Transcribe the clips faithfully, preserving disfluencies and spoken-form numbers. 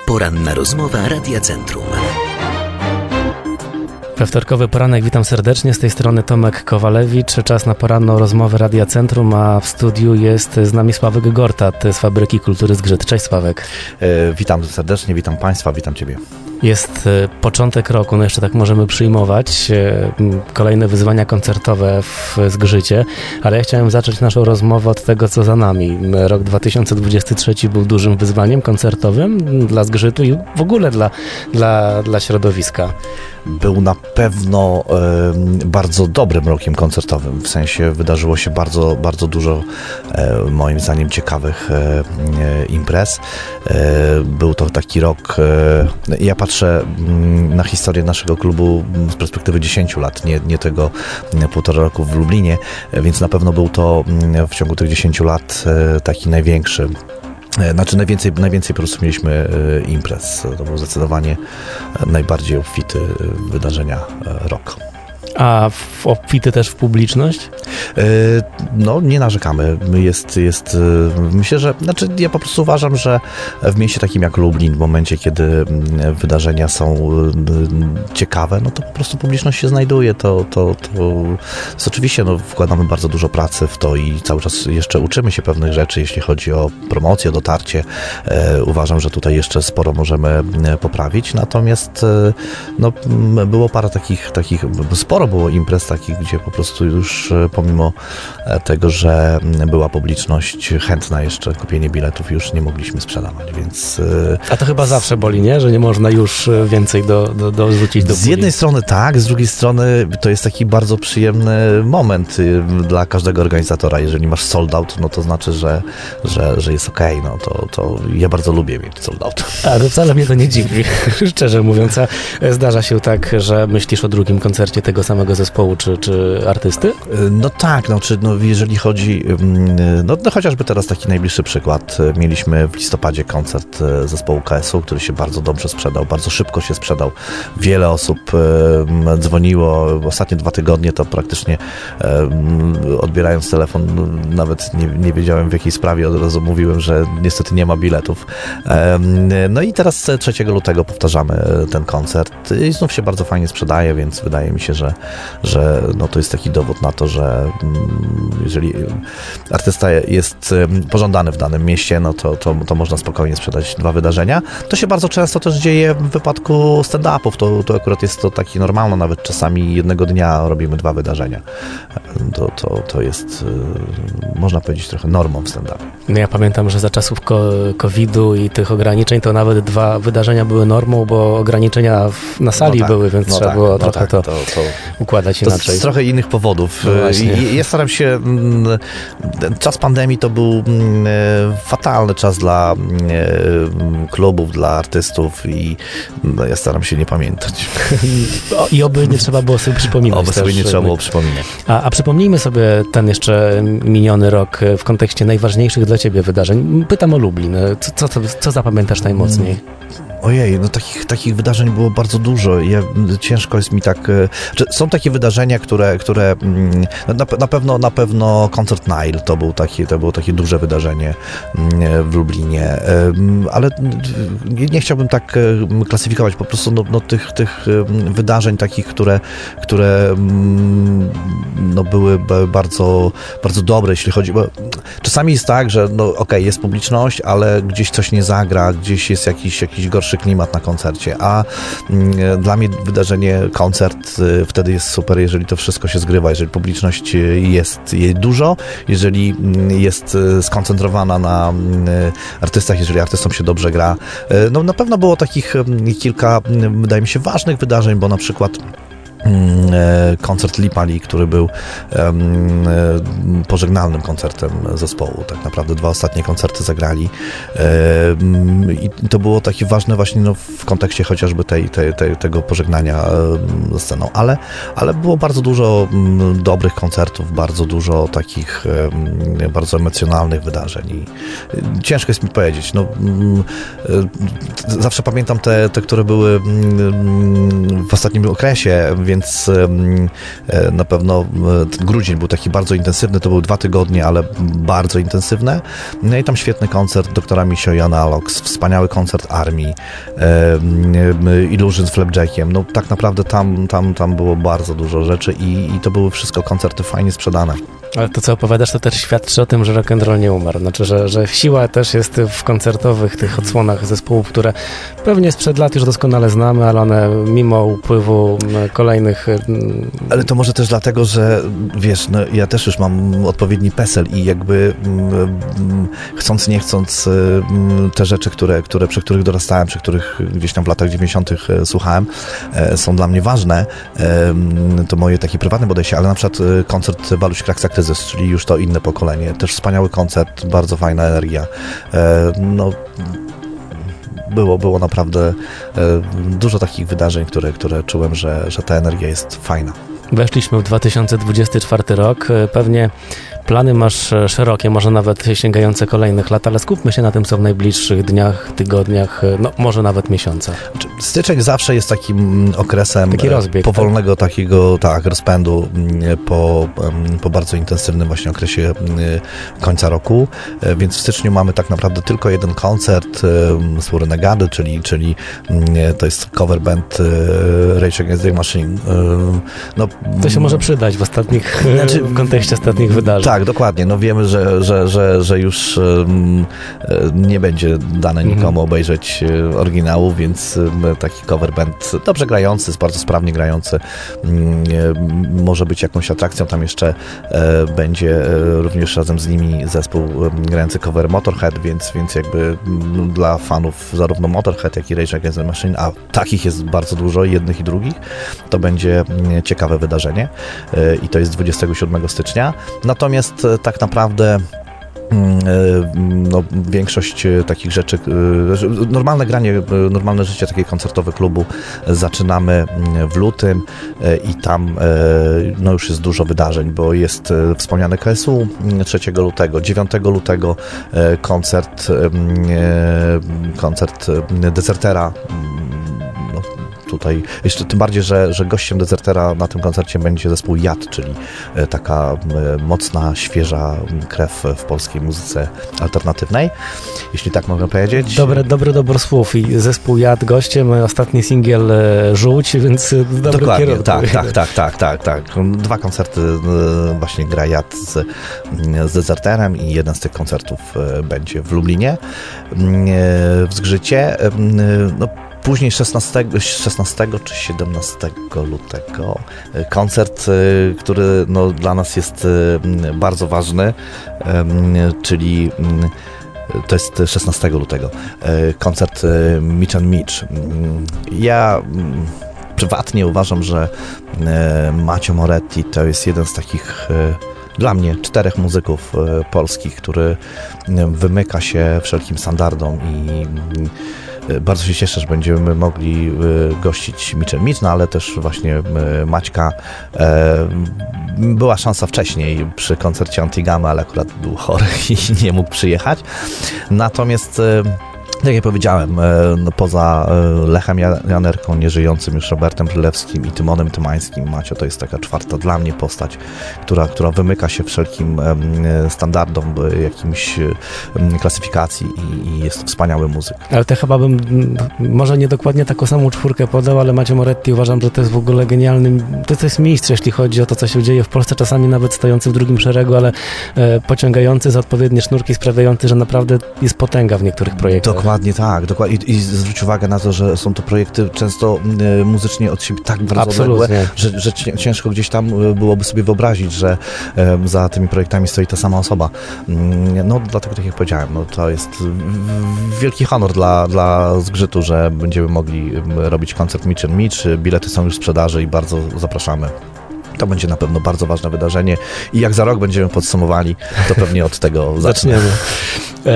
Poranna rozmowa Radia Centrum. We wtorkowy poranek witam serdecznie, z tej strony Tomek Kowalewicz. Czas na poranną rozmowę Radia Centrum, a w studiu jest z nami Sławek Gortat z Fabryki Kultury Zgrzyt. Cześć Sławek. E, witam serdecznie, witam Państwa, witam Ciebie. Jest początek roku, no jeszcze tak możemy przyjmować kolejne wyzwania koncertowe w Zgrzycie, ale ja chciałem zacząć naszą rozmowę od tego, co za nami. Rok dwa tysiące dwudziesty trzeci był dużym wyzwaniem koncertowym dla Zgrzytu i w ogóle dla, dla, dla środowiska. Był na pewno e, bardzo dobrym rokiem koncertowym, w sensie wydarzyło się bardzo, bardzo dużo e, moim zdaniem ciekawych e, imprez. E, był to taki rok, e, ja patrzę na historię naszego klubu z perspektywy dziesięciu lat, nie, nie tego półtora roku w Lublinie, więc na pewno był to w ciągu tych dziesięciu lat taki największy. Znaczy najwięcej, najwięcej po prostu mieliśmy imprez. To był zdecydowanie najbardziej obfity wydarzenia rok. A w obfity też w publiczność? No, nie narzekamy. Jest, jest, myślę, że, znaczy ja po prostu uważam, że w mieście takim jak Lublin, w momencie, kiedy wydarzenia są ciekawe, no to po prostu publiczność się znajduje. To, to, to jest oczywiście, no, wkładamy bardzo dużo pracy w to i cały czas jeszcze uczymy się pewnych rzeczy, jeśli chodzi o promocję, dotarcie. Uważam, że tutaj jeszcze sporo możemy poprawić, natomiast no, było parę takich, takich sporo było imprez takich, gdzie po prostu już pomimo tego, że była publiczność chętna jeszcze kupienie biletów, już nie mogliśmy sprzedawać, więc... A to chyba zawsze boli, nie? Że nie można już więcej do, do, do wrzucić do puli. Z jednej strony tak, z drugiej strony to jest taki bardzo przyjemny moment dla każdego organizatora. Jeżeli masz sold out, no to znaczy, że, że, że jest okej, okay. No to, to ja bardzo lubię mieć sold out. A to wcale mnie to nie dziwi, szczerze mówiąc. A zdarza się tak, że myślisz o drugim koncercie tego samego zespołu czy, czy artysty? No tak, no, czy, no jeżeli chodzi, no, no chociażby teraz taki najbliższy przykład. Mieliśmy w listopadzie koncert zespołu K S U, który się bardzo dobrze sprzedał, bardzo szybko się sprzedał. Wiele osób um, dzwoniło. Ostatnie dwa tygodnie to praktycznie um, odbierając telefon, nawet nie, nie wiedziałem w jakiej sprawie, od razu mówiłem, że niestety nie ma biletów. Um, no i teraz trzeciego lutego powtarzamy ten koncert i znów się bardzo fajnie sprzedaje, więc wydaje mi się, że, że no to jest taki dowód na to, że jeżeli artysta jest pożądany w danym mieście, no to, to, to można spokojnie sprzedać dwa wydarzenia. To się bardzo często też dzieje w wypadku stand-upów. To, to akurat jest to taki normalne, nawet czasami jednego dnia robimy dwa wydarzenia. To, to, to jest, można powiedzieć, trochę normą w stand-upie. No ja pamiętam, że za czasów kowida i tych ograniczeń to nawet dwa wydarzenia były normą, bo ograniczenia na sali no tak, były, więc no trzeba tak, było no trochę tak, to, to, to układać inaczej. To z trochę innych powodów. No I, ja staram się, czas pandemii to był fatalny czas dla klubów, dla artystów i no, ja staram się nie pamiętać. I oby nie trzeba było sobie przypominać. Oby sobie nie trzeba było przypominać. A, a przypomnijmy sobie ten jeszcze miniony rok w kontekście najważniejszych dla Ciebie wydarzeń. Pytam o Lublin. Co, co, co zapamiętasz najmocniej? Ojej, no takich, takich wydarzeń było bardzo dużo. Ja, ciężko jest mi tak... Są takie wydarzenia, które... które na, na, pewno, na pewno koncert Nile to, był taki, to było takie duże wydarzenie w Lublinie, ale nie chciałbym tak klasyfikować po prostu no, no, tych, tych wydarzeń takich, które, które no, były bardzo, bardzo dobre, jeśli chodzi... Bo czasami jest tak, że no, okej, okay, jest publiczność, ale gdzieś coś nie zagra, gdzieś jest jakiś, jakiś gorszy klimat na koncercie, a mm, dla mnie wydarzenie, koncert y, wtedy jest super, jeżeli to wszystko się zgrywa, jeżeli publiczność jest jej dużo, jeżeli y, jest y, skoncentrowana na y, artystach, jeżeli artystom się dobrze gra. Y, no na pewno było takich y, kilka, y, wydaje mi się, ważnych wydarzeń, bo na przykład koncert Lipali, który był um, pożegnalnym koncertem zespołu. Tak naprawdę dwa ostatnie koncerty zagrali um, i to było takie ważne właśnie no, w kontekście chociażby tej, tej, tej, tego pożegnania um, ze sceną, ale, ale było bardzo dużo um, dobrych koncertów, bardzo dużo takich um, bardzo emocjonalnych wydarzeń i um, ciężko jest mi powiedzieć. No, um, zawsze pamiętam te, te które były um, w ostatnim okresie, więc więc na pewno grudzień był taki bardzo intensywny, to były dwa tygodnie, ale bardzo intensywne. No i tam świetny koncert doktora Misio i Analogs, wspaniały koncert Armii, Illusion z Flapjackiem. No tak naprawdę tam, tam, tam było bardzo dużo rzeczy i, i to były wszystko koncerty fajnie sprzedane. Ale to, co opowiadasz, to też świadczy o tym, że rock and roll nie umarł. Znaczy, że, że siła też jest w koncertowych tych odsłonach zespołów, które pewnie sprzed lat już doskonale znamy, ale one mimo upływu kolejnych... Ale to może też dlatego, że wiesz, no, ja też już mam odpowiedni PESEL i jakby mm, chcąc, nie chcąc mm, te rzeczy, które, które, przy których dorastałem, przy których gdzieś tam w latach dziewięćdziesiątych słuchałem, e, są dla mnie ważne. E, to moje takie prywatne podejście, ale na przykład koncert Waluś Kraksa Kryzys, czyli już to inne pokolenie. Też wspaniały koncert, bardzo fajna energia. E, no, było, było naprawdę e, dużo takich wydarzeń, które, które czułem, że, że ta energia jest fajna. Weszliśmy w dwa tysiące dwudziesty czwarty rok. Pewnie plany masz szerokie, może nawet sięgające kolejnych lat, ale skupmy się na tym, co w najbliższych dniach, tygodniach, no może nawet miesiącach. Styczeń zawsze jest takim okresem Taki rozbieg, powolnego tak? takiego tak, rozpędu po, po bardzo intensywnym właśnie okresie końca roku, więc w styczniu mamy tak naprawdę tylko jeden koncert z Renegady, czyli, czyli to jest cover band Rage Against the Machine. No, to się może przydać w ostatnich, znaczy, w kontekście ostatnich wydarzeń. Tak, dokładnie. No wiemy, że, że, że, że już um, nie będzie dane nikomu mm. obejrzeć oryginału, więc um, taki cover band dobrze grający, bardzo sprawnie grający um, może być jakąś atrakcją. Tam jeszcze e, będzie e, również razem z nimi zespół um, grający cover Motorhead, więc, więc jakby um, dla fanów zarówno Motorhead, jak i Rage Against the Machine, a takich jest bardzo dużo, jednych i drugich, to będzie um, ciekawe wydarzenie e, i to jest dwudziestego siódmego stycznia. Natomiast tak naprawdę no, większość takich rzeczy, normalne granie, normalne życie takiego koncertowe klubu zaczynamy w lutym i tam no, już jest dużo wydarzeń, bo jest wspomniane K S U trzeciego lutego, dziewiątego lutego koncert koncert Desertera. Tutaj, jeszcze tym bardziej, że, że gościem Desertera na tym koncercie będzie zespół Jad, czyli taka mocna, świeża krew w polskiej muzyce alternatywnej, jeśli tak mogę powiedzieć. Dobre, dobry dobór słów i zespół Jad gościem, ostatni singiel Żółć, więc dobry Dokładnie, kierunek. tak, tak, tak, tak, tak, tak. Dwa koncerty właśnie gra Jad z, z Deserterem i jeden z tych koncertów będzie w Lublinie, w Zgrzycie. No, później szesnastego, szesnastego czy siedemnastego lutego koncert, który no, dla nas jest bardzo ważny, czyli to jest szesnastego lutego. Koncert Mitch and Mitch. Ja prywatnie uważam, że Macio Moretti to jest jeden z takich dla mnie czterech muzyków polskich, który wymyka się wszelkim standardom i bardzo się cieszę, że będziemy mogli gościć Mitch and Mitch, no ale też właśnie Maćka. Była szansa wcześniej przy koncercie Antigamy, ale akurat był chory i nie mógł przyjechać. Natomiast tak jak powiedziałem, no poza Lechem Janerką, nieżyjącym już Robertem Brylewskim i Tymonem Tymańskim, Macio to jest taka czwarta dla mnie postać, która, która wymyka się wszelkim standardom jakimś klasyfikacji i, i jest to wspaniały muzyk. Ale to chyba bym może nie dokładnie taką samą czwórkę podał, ale Macio Moretti uważam, że to jest w ogóle genialny, to, to jest mistrz, jeśli chodzi o to, co się dzieje w Polsce, czasami nawet stojący w drugim szeregu, ale e, pociągający za odpowiednie sznurki, sprawiający, że naprawdę jest potęga w niektórych projektach. Dokładnie tak, dokładnie. I, i zwróć uwagę na to, że są to projekty często y, muzycznie od siebie tak bardzo odległe, że, że ciężko gdzieś tam byłoby sobie wyobrazić, że y, za tymi projektami stoi ta sama osoba. Y, no dlatego, tak jak powiedziałem, no, to jest wielki honor dla, dla Zgrzytu, że będziemy mogli robić koncert Mitch and Mitch. Bilety są już w sprzedaży i bardzo zapraszamy. To będzie na pewno bardzo ważne wydarzenie i jak za rok będziemy podsumowali, to pewnie od tego zaczniemy. E,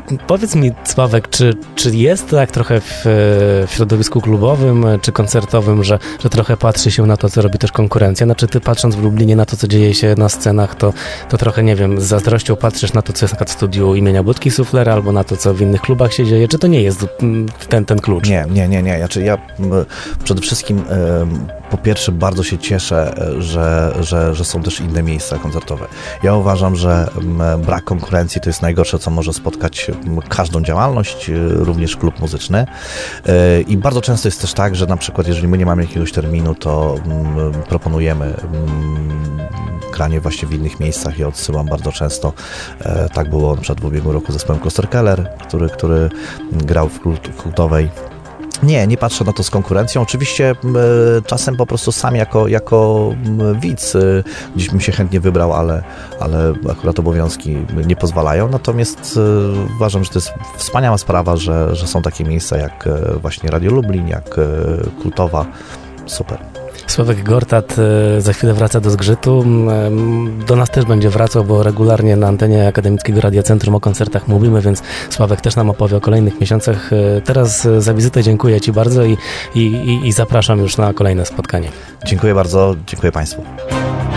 powiedz mi, Sławek, czy, czy jest tak trochę w, w środowisku klubowym czy koncertowym, że, że trochę patrzy się na to, co robi też konkurencja? Znaczy ty patrząc w Lublinie na to, co dzieje się na scenach, to, to trochę, nie wiem, z zazdrością patrzysz na to, co jest na przykład w studiu imienia Budki Suflera albo na to, co w innych klubach się dzieje? Czy to nie jest ten, ten klucz? Nie, nie, nie, nie. Znaczy ja przede wszystkim po pierwsze bardzo się cieszę, że, że, że są też inne miejsca koncertowe. Ja uważam, że brak konkurencji to jest najgorsze, co może spotkać każdą działalność, również klub muzyczny. I bardzo często jest też tak, że na przykład jeżeli my nie mamy jakiegoś terminu, to proponujemy granie właśnie w innych miejscach. Ja odsyłam bardzo często. Tak było na przykład w ubiegłym roku z zespołem Kloster Keller, który, który grał w kultowej. Nie, nie patrzę na to z konkurencją. Oczywiście y, czasem po prostu sam jako, jako widz y, gdzieś bym się chętnie wybrał, ale, ale akurat obowiązki nie pozwalają. Natomiast y, uważam, że to jest wspaniała sprawa, że, że są takie miejsca jak y, właśnie Radio Lublin, jak y, Kultowa. Super. Sławek Gortat za chwilę wraca do Zgrzytu. Do nas też będzie wracał, bo regularnie na antenie Akademickiego Radia Centrum o koncertach mówimy, więc Sławek też nam opowie o kolejnych miesiącach. Teraz za wizytę dziękuję Ci bardzo i, i, i zapraszam już na kolejne spotkanie. Dziękuję bardzo, dziękuję Państwu.